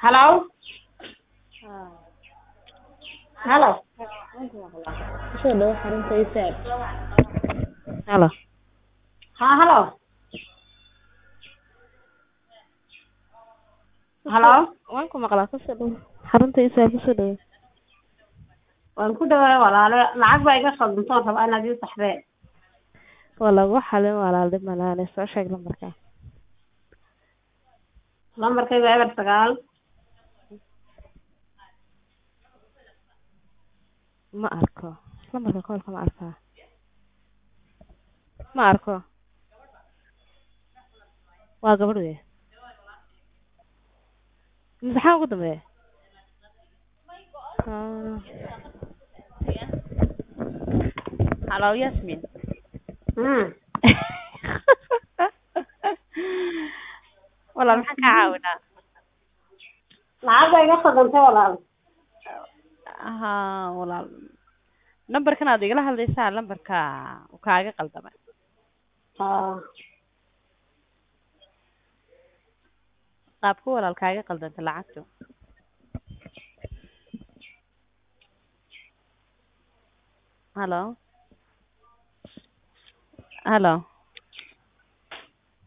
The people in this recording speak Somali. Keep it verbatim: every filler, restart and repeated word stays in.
Hello. Hello. Kusoo dhawo xarunta isaad. Halo. Ha hello. Hello. Waan ku maqlaa kusoo dhawo xarunta isaad kusoo dhawo. Waan ku dhawaay walaalo lacag baa iga khaldanto rabaa inaad ii saxdee. Wala waxa la walaalay malaane soo sheeg lambarka. Lambarkayga eber sagaal. Ma arko. Lambarka koolka ma arkaa. Ma arko. Waa gabadh weey. Maxaa ugu dambeeyay? Hello Yasmin. Hmm. Walaal maxaan ka caawinaa? Lacag baa iga khaldanto walaal. Aha walaal. Lambarkan aad igala hadlaysaa lambarka uu kaaga qaldamay. Ah. qaabku walaal kaaga qaldanta lacagtu. Hello. Hello.